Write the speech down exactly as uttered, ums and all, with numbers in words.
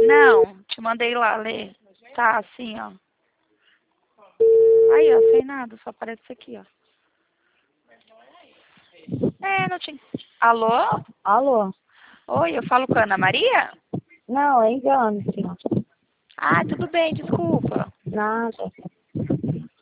Não, te mandei lá ler. Tá, assim, ó. Aí, ó, sem nada, só aparece isso aqui, ó. É, não tinha. Alô? Alô? Oi, eu falo com a Ana Maria? Não, é engano, senhor. Ah, tudo bem, desculpa. Nada.